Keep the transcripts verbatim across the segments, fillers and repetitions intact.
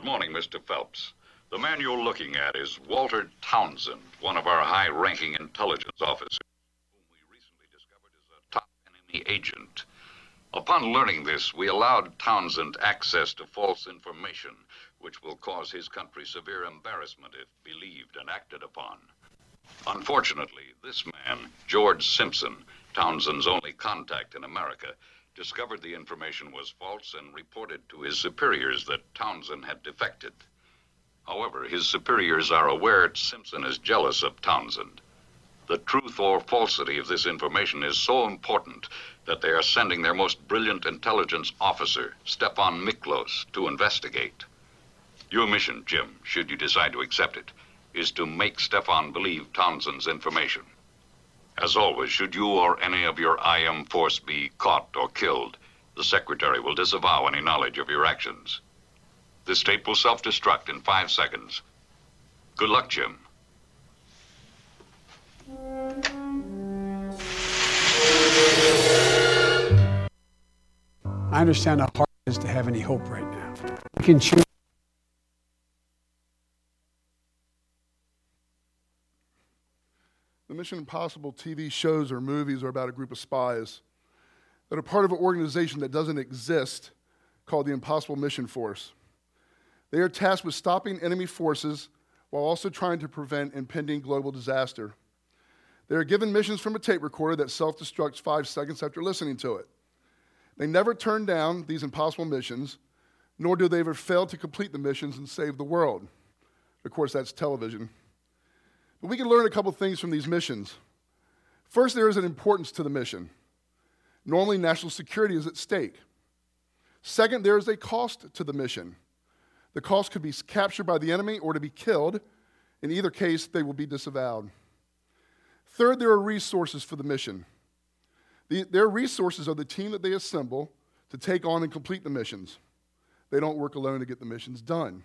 Good morning, Mister Phelps. The man you're looking at is Walter Townsend, one of our high-ranking intelligence officers, whom we recently discovered is a top enemy agent. Upon learning this, we allowed Townsend access to false information, which will cause his country severe embarrassment if believed and acted upon. Unfortunately, this man, George Simpson, Townsend's only contact in America, discovered the information was false and reported to his superiors that Townsend had defected. However, his superiors are aware Simpson is jealous of Townsend. The truth or falsity of this information is so important that they are sending their most brilliant intelligence officer, Stefan Miklos, to investigate. Your mission, Jim, should you decide to accept it, is to make Stefan believe Townsend's information. As always, should you or any of your I M force be caught or killed, the Secretary will disavow any knowledge of your actions. This tape will self-destruct in five seconds. Good luck, Jim. I understand how hard it is to have any hope right now. We can choose. The Mission Impossible T V shows or movies are about a group of spies that are part of an organization that doesn't exist called the Impossible Mission Force. They are tasked with stopping enemy forces while also trying to prevent impending global disaster. They are given missions from a tape recorder that self-destructs five seconds after listening to it. They never turn down these impossible missions, nor do they ever fail to complete the missions and save the world. Of course, that's television. But we can learn a couple things from these missions. First, there is an importance to the mission. Normally, national security is at stake. Second, there is a cost to the mission. The cost could be captured by the enemy or to be killed. In either case, they will be disavowed. Third, there are resources for the mission. The, their resources are the team that they assemble to take on and complete the missions. They don't work alone to get the missions done.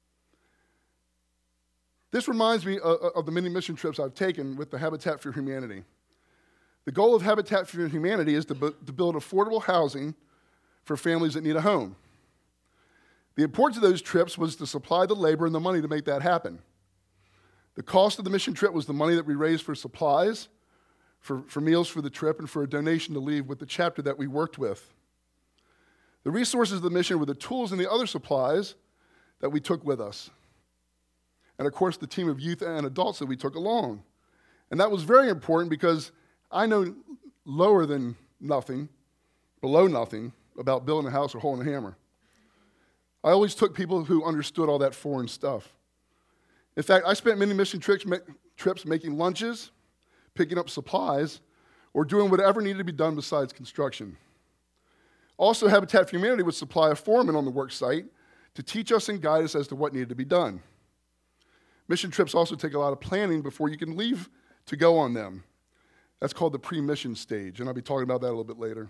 This reminds me of, of the many mission trips I've taken with the Habitat for Humanity. The goal of Habitat for Humanity is to, bu- to build affordable housing for families that need a home. The importance of those trips was to supply the labor and the money to make that happen. The cost of the mission trip was the money that we raised for supplies, for, for meals for the trip, and for a donation to leave with the chapter that we worked with. The resources of the mission were the tools and the other supplies that we took with us. And of course, the team of youth and adults that we took along. And that was very important because I know lower than nothing, below nothing, about building a house or holding a hammer. I always took people who understood all that foreign stuff. In fact, I spent many mission trips, trips making lunches, picking up supplies, or doing whatever needed to be done besides construction. Also, Habitat for Humanity would supply a foreman on the work site to teach us and guide us as to what needed to be done. Mission trips also take a lot of planning before you can leave to go on them. That's called the pre-mission stage, and I'll be talking about that a little bit later.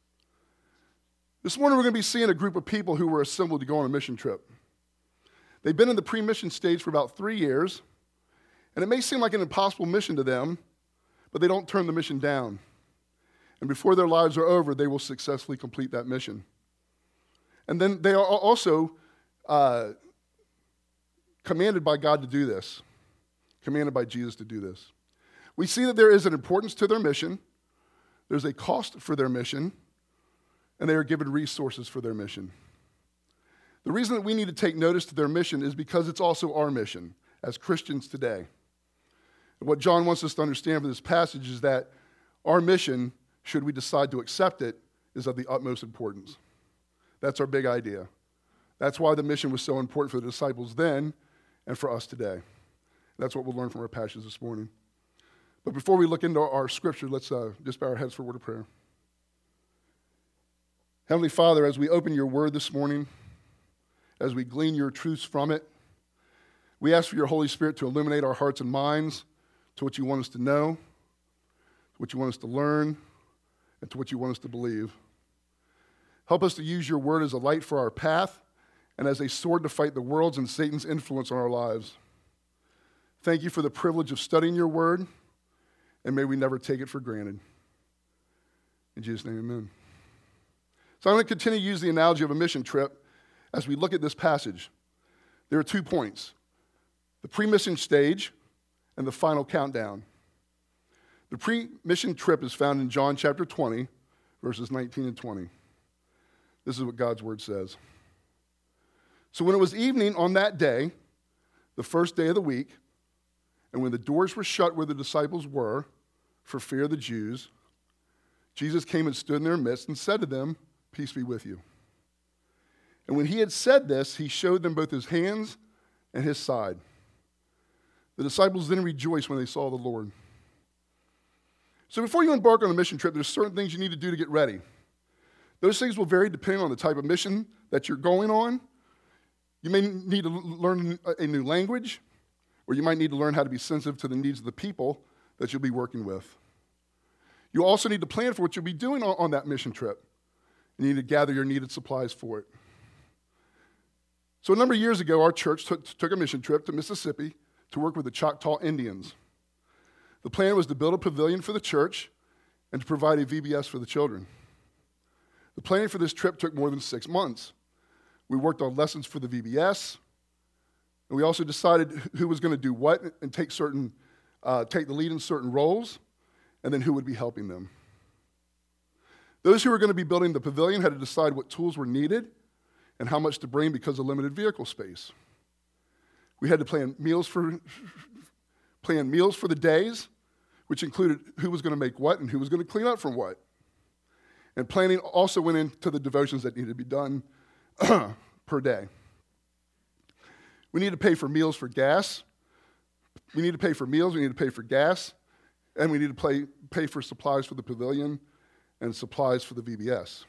This morning, we're going to be seeing a group of people who were assembled to go on a mission trip. They've been in the pre-mission stage for about three years, and it may seem like an impossible mission to them, but they don't turn the mission down. And before their lives are over, they will successfully complete that mission. And then they are also uh, commanded by God to do this, commanded by Jesus to do this. We see that there is an importance to their mission, there's a cost for their mission, and they are given resources for their mission. The reason that we need to take notice to their mission is because it's also our mission as Christians today. And what John wants us to understand from this passage is that our mission, should we decide to accept it, is of the utmost importance. That's our big idea. That's why the mission was so important for the disciples then and for us today. That's what we'll learn from our passage this morning. But before we look into our scripture, let's uh, just bow our heads for a word of prayer. Heavenly Father, as we open your word this morning, as we glean your truths from it, we ask for your Holy Spirit to illuminate our hearts and minds to what you want us to know, to what you want us to learn, and to what you want us to believe. Help us to use your word as a light for our path and as a sword to fight the world's and Satan's influence on our lives. Thank you for the privilege of studying your word, and may we never take it for granted. In Jesus' name, amen. So I'm going to continue to use the analogy of a mission trip as we look at this passage. there are two points: the pre-mission stage and the final countdown. The pre-mission trip is found in John chapter twenty, verses nineteen and twenty. This is what God's word says. So when it was evening on that day, the first day of the week, and when the doors were shut where the disciples were, for fear of the Jews, Jesus came and stood in their midst and said to them, "Peace be with you." And when he had said this, he showed them both his hands and his side. The disciples then rejoiced when they saw the Lord. So before you embark on a mission trip, there's certain things you need to do to get ready. Those things will vary depending on the type of mission that you're going on. You may need to learn a new language, or you might need to learn how to be sensitive to the needs of the people that you'll be working with. You also need to plan for what you'll be doing on, on that mission trip. You need to gather your needed supplies for it. So a number of years ago, our church took, took a mission trip to Mississippi to work with the Choctaw Indians. The plan was to build a pavilion for the church and to provide a V B S for the children. The planning for this trip took more than six months. We worked on lessons for the V B S, and we also decided who was going to do what and take certain, uh, take the lead in certain roles, and then who would be helping them. Those who were going to be building the pavilion had to decide what tools were needed and how much to bring because of limited vehicle space. We had to plan meals for plan meals for the days, which included who was going to make what and who was going to clean up from what. And planning also went into the devotions that needed to be done per day. We need to pay for meals for gas. We need to pay for meals, we need to pay for gas, and we need to pay, pay for supplies for the pavilion and supplies for the V B S.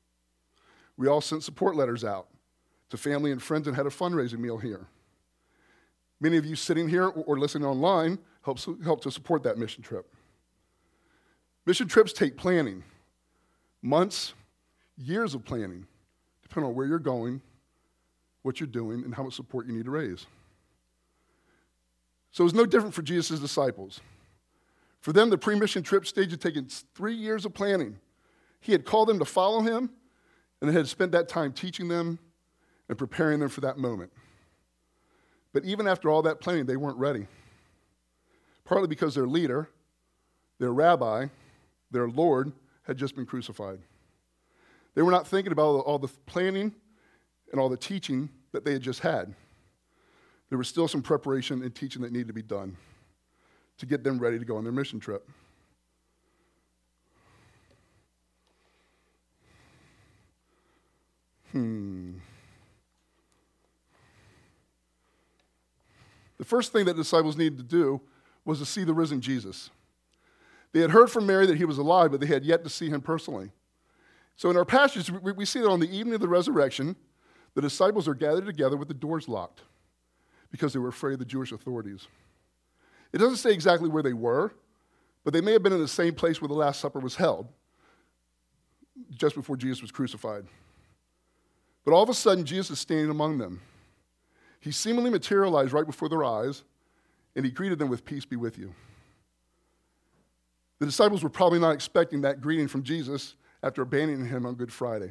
We all sent support letters out to family and friends and had a fundraising meal here. Many of you sitting here or listening online help, help to support that mission trip. Mission trips take planning, months, years of planning, depending on where you're going, what you're doing, and how much support you need to raise. So it's no different for Jesus' disciples. For them, the pre-mission trip stage had taken three years of planning. He had called them to follow him and had spent that time teaching them and preparing them for that moment. But even after all that planning, they weren't ready. Partly because their leader, their rabbi, their Lord, had just been crucified. They were not thinking about all the planning and all the teaching that they had just had. There was still some preparation and teaching that needed to be done to get them ready to go on their mission trip. Hmm. The first thing that the disciples needed to do was to see the risen Jesus. They had heard from Mary that he was alive, but they had yet to see him personally. So in our passage, we, we see that on the evening of the resurrection, the disciples are gathered together with the doors locked because they were afraid of the Jewish authorities. It doesn't say exactly where they were, but they may have been in the same place where the Last Supper was held, just before Jesus was crucified. But all of a sudden, Jesus is standing among them. He seemingly materialized right before their eyes, and he greeted them with, "Peace be with you." The disciples were probably not expecting that greeting from Jesus after abandoning him on Good Friday.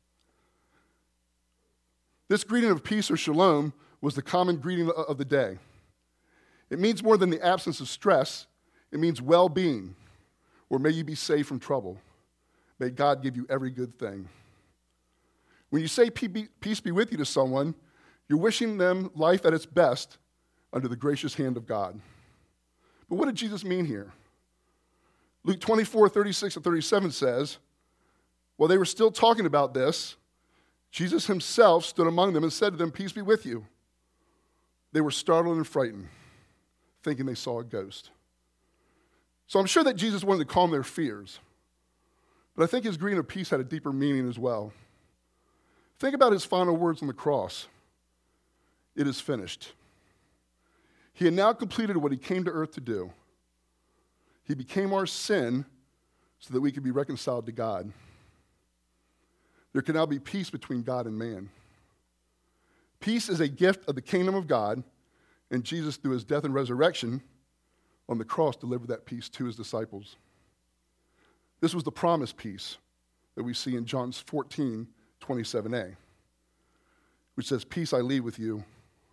This greeting of peace or shalom was the common greeting of the day. It means more than the absence of stress. It means well-being, or may you be saved from trouble. May God give you every good thing. When you say peace be with you to someone, you're wishing them life at its best under the gracious hand of God. But what did Jesus mean here? Luke twenty-four, thirty-six and thirty-seven says, while they were still talking about this, Jesus himself stood among them and said to them, "Peace be with you." They were startled and frightened, thinking they saw a ghost. So I'm sure that Jesus wanted to calm their fears, but I think his greeting of peace had a deeper meaning as well. Think about his final words on the cross. It is finished. He had now completed what he came to earth to do. He became our sin so that we could be reconciled to God. There can now be peace between God and man. Peace is a gift of the kingdom of God, and Jesus, through his death and resurrection on the cross, delivered that peace to his disciples. This was the promised peace that we see in John fourteen, twenty-seven a, which says, "Peace I leave with you,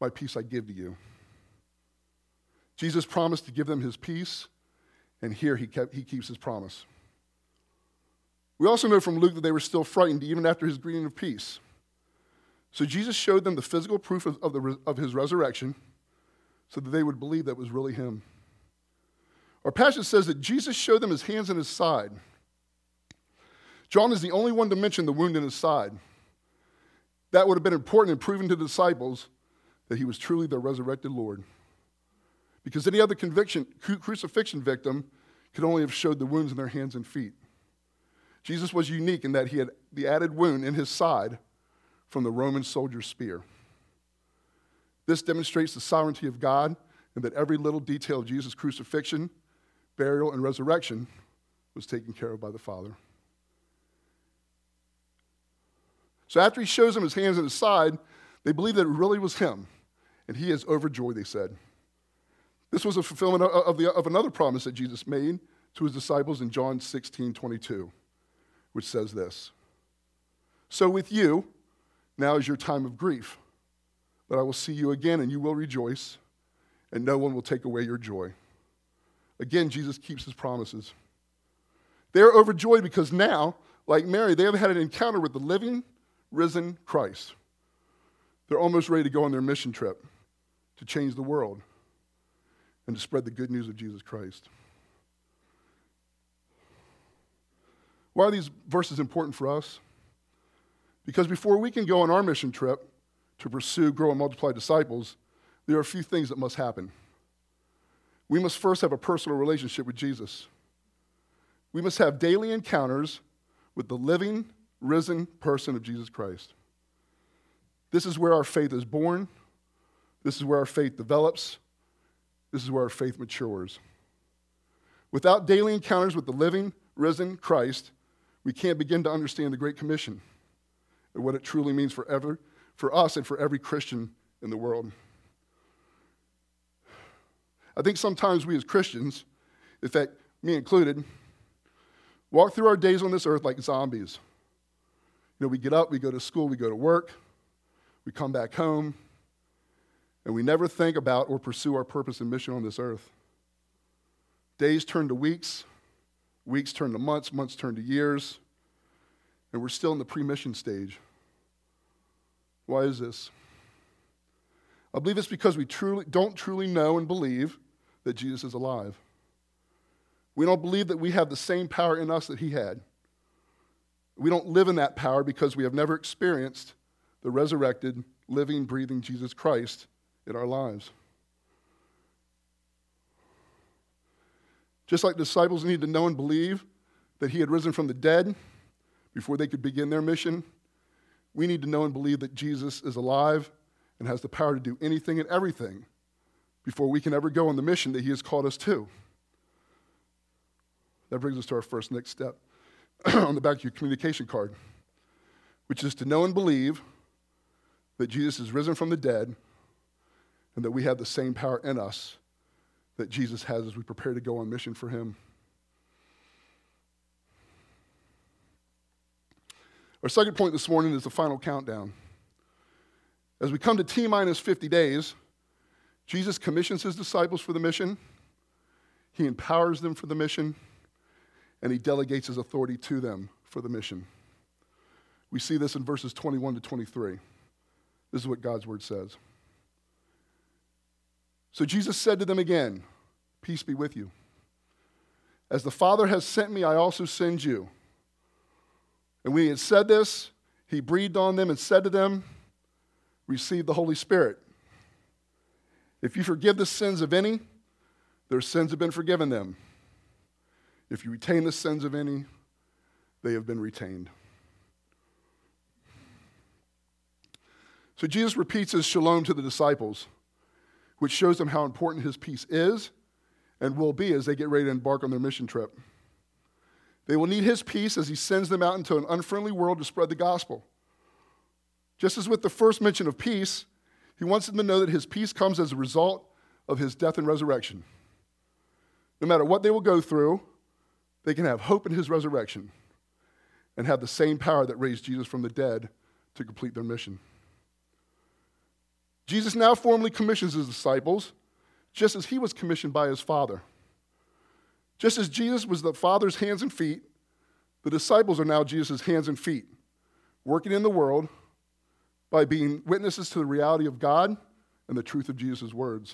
my peace I give to you. Jesus promised to give them his peace, and here he, kept, he keeps his promise. We also know from Luke that they were still frightened even after his greeting of peace. So Jesus showed them the physical proof of, of, the, of his resurrection so that they would believe that it was really him. Our passage says that Jesus showed them his hands and his side. John is the only one to mention the wound in his side. That would have been important in proving to the disciples that he was truly the resurrected Lord. Because any other conviction, cru- crucifixion victim could only have showed the wounds in their hands and feet. Jesus was unique in that he had the added wound in his side from the Roman soldier's spear. This demonstrates the sovereignty of God and that every little detail of Jesus' crucifixion, burial, and resurrection was taken care of by the Father. So after he shows them his hands and his side, they believe that it really was him, and he is overjoyed, they said. This was a fulfillment of, of, the, of another promise that Jesus made to his disciples in John sixteen twenty-two, which says this: "So with you, now is your time of grief, but I will see you again, and you will rejoice, and no one will take away your joy." Again, Jesus keeps his promises. They are overjoyed because now, like Mary, they have had an encounter with the living, risen Christ. They're almost ready to go on their mission trip to change the world and to spread the good news of Jesus Christ. Why are these verses important for us? Because before we can go on our mission trip to pursue, grow, and multiply disciples, there are a few things that must happen. We must first have a personal relationship with Jesus. We must have daily encounters with the living, risen person of Jesus Christ. This is where our faith is born. This is where our faith develops. This is where our faith matures. Without daily encounters with the living, risen Christ, we can't begin to understand the Great Commission and what it truly means for, ever, for us and for every Christian in the world. I think sometimes we as Christians, in fact, me included, walk through our days on this earth like zombies. You know, we get up, we go to school, we go to work, we come back home, and we never think about or pursue our purpose and mission on this earth. Days turn to weeks, weeks turn to months, months turn to years, and we're still in the pre-mission stage. Why is this? I believe it's because we truly don't truly know and believe that Jesus is alive. We don't believe that we have the same power in us that he had. We don't live in that power because we have never experienced the resurrected, living, breathing Jesus Christ in our lives. Just like the disciples needed to know and believe that he had risen from the dead before they could begin their mission, we need to know and believe that Jesus is alive and has the power to do anything and everything before we can ever go on the mission that he has called us to. That brings us to our first next step on the back of your communication card, which is to know and believe that Jesus is risen from the dead and that we have the same power in us that Jesus has as we prepare to go on mission for him. Our second point this morning is the final countdown. As we come to T minus fifty days, Jesus commissions his disciples for the mission, he empowers them for the mission, and he delegates his authority to them for the mission. We see this in verses twenty-one to twenty-three. This is what God's word says. So Jesus said to them again, "Peace be with you. As the Father has sent me, I also send you." And when he had said this, he breathed on them and said to them, "Receive the Holy Spirit. If you forgive the sins of any, their sins have been forgiven them. If you retain the sins of any, they have been retained." So Jesus repeats his shalom to the disciples, which shows them how important his peace is and will be as they get ready to embark on their mission trip. They will need his peace as he sends them out into an unfriendly world to spread the gospel. Just as with the first mention of peace, he wants them to know that his peace comes as a result of his death and resurrection. No matter what they will go through, they can have hope in his resurrection and have the same power that raised Jesus from the dead to complete their mission. Jesus now formally commissions his disciples, just as he was commissioned by his Father. Just as Jesus was the Father's hands and feet, the disciples are now Jesus' hands and feet, working in the world by being witnesses to the reality of God and the truth of Jesus' words.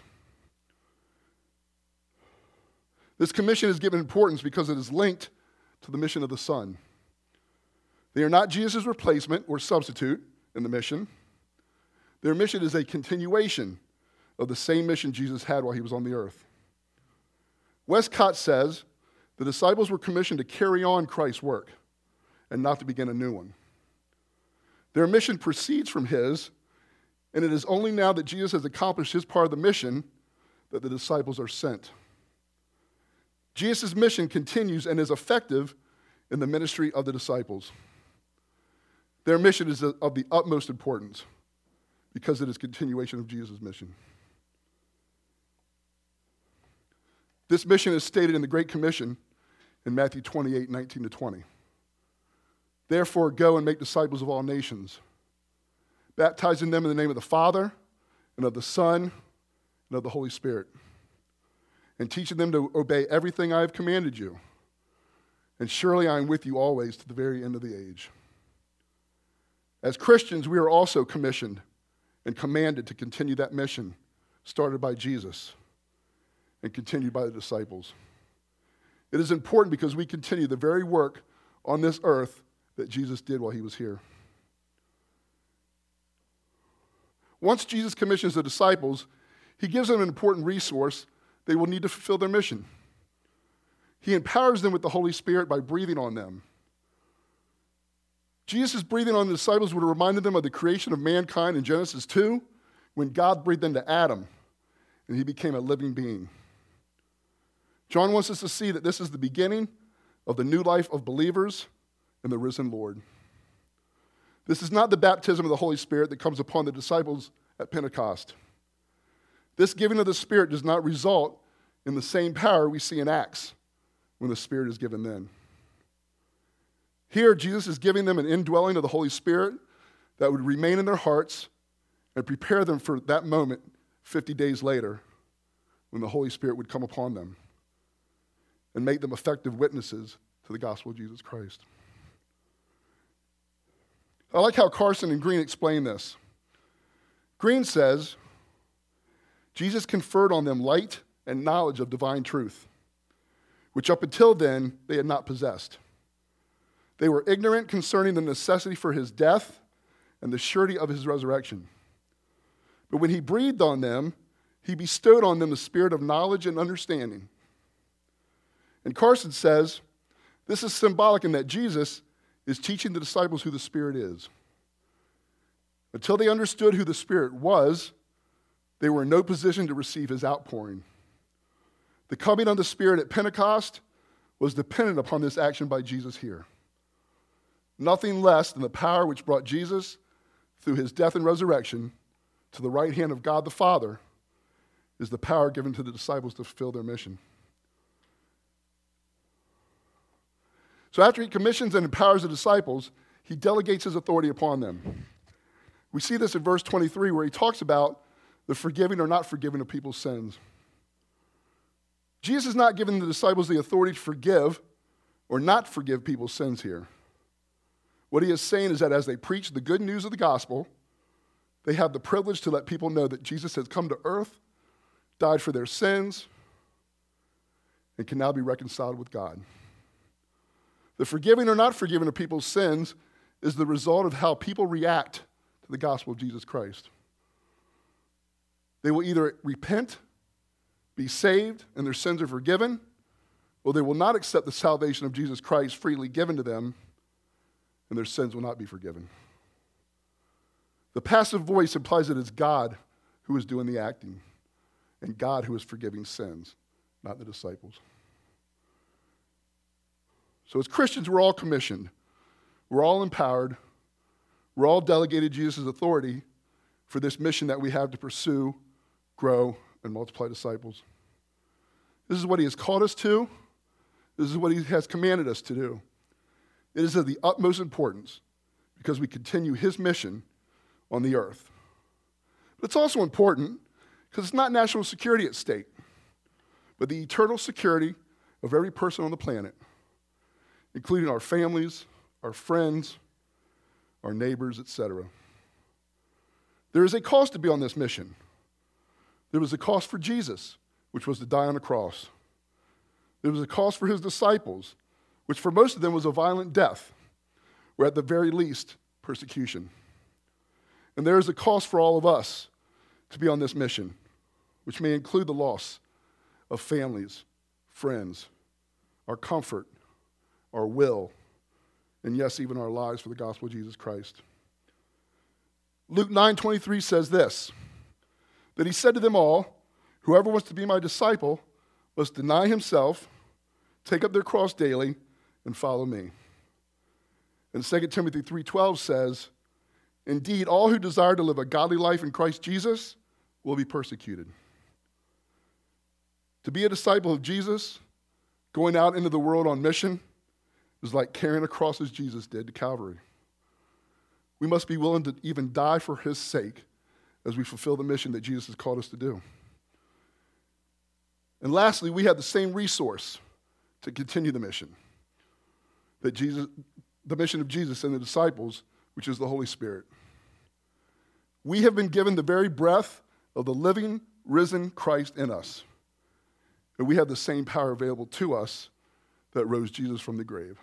This commission is given importance because it is linked to the mission of the Son. They are not Jesus' replacement or substitute in the mission. Their mission is a continuation of the same mission Jesus had while he was on the earth. Westcott says, the disciples were commissioned to carry on Christ's work and not to begin a new one. Their mission proceeds from his, and it is only now that Jesus has accomplished his part of the mission that the disciples are sent. Jesus' mission continues and is effective in the ministry of the disciples. Their mission is of the utmost importance because it is continuation of Jesus' mission. This mission is stated in the Great Commission in Matthew twenty-eight, nineteen to twenty. Therefore, go and make disciples of all nations, baptizing them in the name of the Father and of the Son and of the Holy Spirit, and teaching them to obey everything I have commanded you. And surely I am with you always to the very end of the age. As Christians, we are also commissioned and commanded to continue that mission started by Jesus and continued by the disciples. It is important because we continue the very work on this earth that Jesus did while he was here. Once Jesus commissions the disciples, he gives them an important resource they will need to fulfill their mission. He empowers them with the Holy Spirit by breathing on them. Jesus' breathing on the disciples would have reminded them of the creation of mankind in Genesis two, when God breathed into Adam, and he became a living being. John wants us to see that this is the beginning of the new life of believers in the risen Lord. This is not the baptism of the Holy Spirit that comes upon the disciples at Pentecost. This giving of the Spirit does not result in the same power we see in Acts when the Spirit is given then. Here, Jesus is giving them an indwelling of the Holy Spirit that would remain in their hearts and prepare them for that moment fifty days later when the Holy Spirit would come upon them and make them effective witnesses to the gospel of Jesus Christ. I like how Carson and Green explain this. Green says, Jesus conferred on them light and knowledge of divine truth, which up until then they had not possessed. They were ignorant concerning the necessity for his death and the surety of his resurrection. But when he breathed on them, he bestowed on them the spirit of knowledge and understanding. And Carson says, this is symbolic in that Jesus is teaching the disciples who the Spirit is. Until they understood who the Spirit was, they were in no position to receive his outpouring. The coming of the Spirit at Pentecost was dependent upon this action by Jesus here. Nothing less than the power which brought Jesus, through his death and resurrection, to the right hand of God the Father, is the power given to the disciples to fulfill their mission. So after he commissions and empowers the disciples, he delegates his authority upon them. We see this in verse twenty-three, where he talks about the forgiving or not forgiving of people's sins. Jesus is not giving the disciples the authority to forgive or not forgive people's sins here. What he is saying is that as they preach the good news of the gospel, they have the privilege to let people know that Jesus has come to earth, died for their sins, and can now be reconciled with God. The forgiving or not forgiving of people's sins is the result of how people react to the gospel of Jesus Christ. They will either repent, be saved, and their sins are forgiven, or they will not accept the salvation of Jesus Christ freely given to them, and their sins will not be forgiven. The passive voice implies that it's God who is doing the acting, and God who is forgiving sins, not the disciples. So as Christians, we're all commissioned. We're all empowered. We're all delegated Jesus' authority for this mission that we have to pursue, grow, and multiply disciples. This is what he has called us to. This is what he has commanded us to do. It is of the utmost importance because we continue his mission on the earth. But it's also important because it's not national security at stake, but the eternal security of every person on the planet, including our families, our friends, our neighbors, et cetera. There is a cost to be on this mission. There was a cost for Jesus, which was to die on the cross. There was a cost for his disciples, which for most of them was a violent death, or at the very least, persecution. And there is a cost for all of us to be on this mission, which may include the loss of families, friends, our comfort, our will, and yes, even our lives for the gospel of Jesus Christ. Luke nine twenty-three says this, that he said to them all, whoever wants to be my disciple must deny himself, take up their cross daily, and follow me. And Second Timothy three twelve says, indeed, all who desire to live a godly life in Christ Jesus will be persecuted. To be a disciple of Jesus, going out into the world on mission, is like carrying a cross as Jesus did to Calvary. We must be willing to even die for his sake as we fulfill the mission that Jesus has called us to do. And lastly, we have the same resource to continue the mission. That Jesus, the mission of Jesus and the disciples, which is the Holy Spirit. We have been given the very breath of the living, risen Christ in us. And we have the same power available to us that rose Jesus from the grave.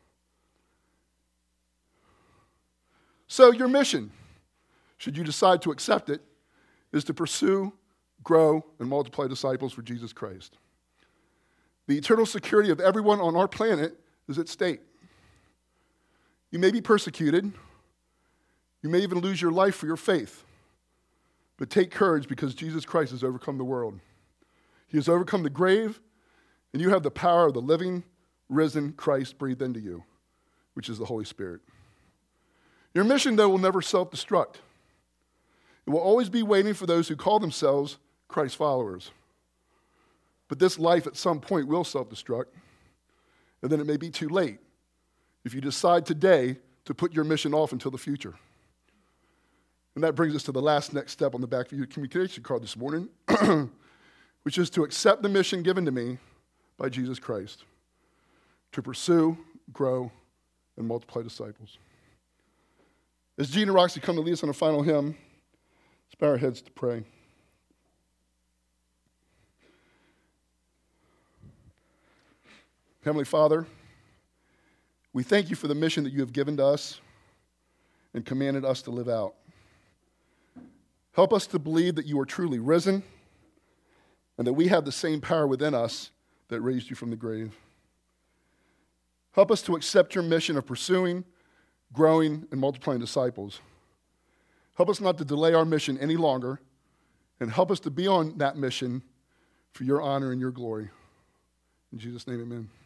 So your mission, should you decide to accept it, is to pursue, grow, and multiply disciples for Jesus Christ. The eternal security of everyone on our planet is at stake. You may be persecuted. You may even lose your life for your faith. But take courage because Jesus Christ has overcome the world. He has overcome the grave, and you have the power of the living, risen Christ breathed into you, which is the Holy Spirit. Your mission, though, will never self-destruct. It will always be waiting for those who call themselves Christ followers. But this life at some point will self-destruct, and then it may be too late if you decide today to put your mission off until the future. And that brings us to the last next step on the back of your communication card this morning, which is to accept the mission given to me by Jesus Christ, to pursue, grow, and multiply disciples. As Gene and Roxy come to lead us on a final hymn, let's bow our heads to pray. Heavenly Father, we thank you for the mission that you have given to us and commanded us to live out. Help us to believe that you are truly risen and that we have the same power within us that raised you from the grave. Help us to accept your mission of pursuing, growing, and multiplying disciples. Help us not to delay our mission any longer, and help us to be on that mission for your honor and your glory. In Jesus' name, amen.